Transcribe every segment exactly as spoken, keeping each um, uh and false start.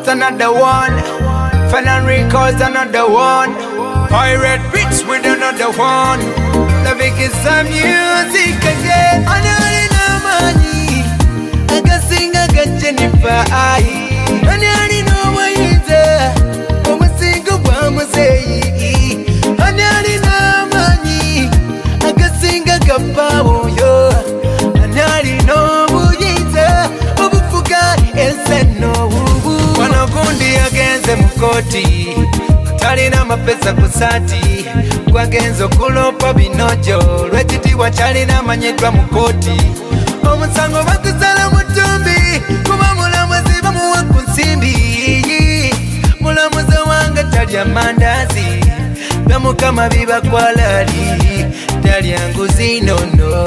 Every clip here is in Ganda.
another one. Fernand Records another one. Pirate Beats with another one. The biggest some music again. Anari na mani, agasinga ga Jennifer ai. Anari no waiza, omusingo bwa muzeyi. Anari na mani, agasinga ga Pawo yo. Anari no buyiza, obufuga enseno ubu. Wanakundi agenze mukoti. Talina mapesa kusati gwagenzo kulopa binojo lwekitiwa chalina manyedwa mukoti omusango bakuzala mutumbi kuba mulamuzi bamuwa ku nsimbi mulamuzi wange talya mandazi bamukama biba kwalali talya nguzi nono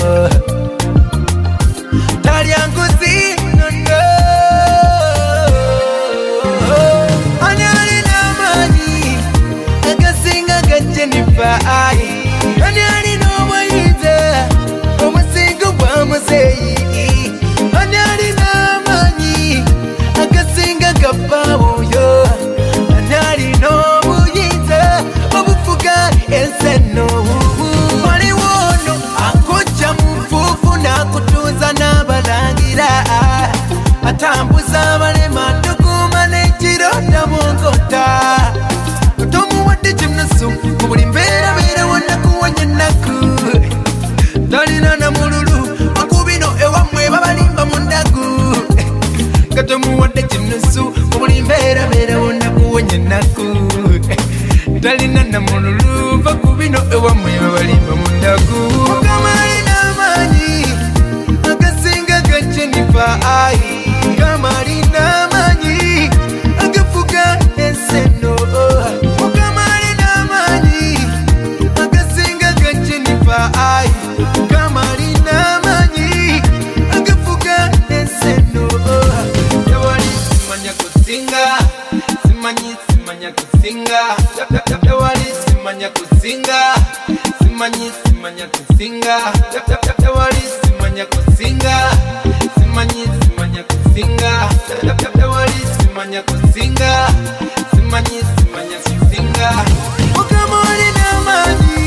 talya nguzi nono Jennifer ai Anari no waiza omusingo bwa muzeyi Anari na mani agasinga ga Pawo yo Anari no buyiza obufuga enseno wali wono akoja mufufu na kutunza n'abalangira atambuza abalema ndukuma n'ekironda mungota Tomuwadde gymnasu mubuli mbeera beera wonna kuwanya nnaku talina na mululu bakubino ewammwe babalimba mu ndagu nga tomuwadde gymnasu mubuli mbeera beera wonna kuwanya nnaku talina na mululu bakubino ewammwe babalimba mu ndagu Mukama alina amaanyi agasinga ga Jennifer ai Mukama alina amaanyi agafuga enseno ai kama lina manyi agafuga enseno yawali simanya kusinga simanyi simanya kusinga yawali simanya kusinga simanyi simanya kusinga yawali simanya kusinga simanyi simanya kusinga yawali simanya kusinga simanyi simanya kusinga Mukama alina manyi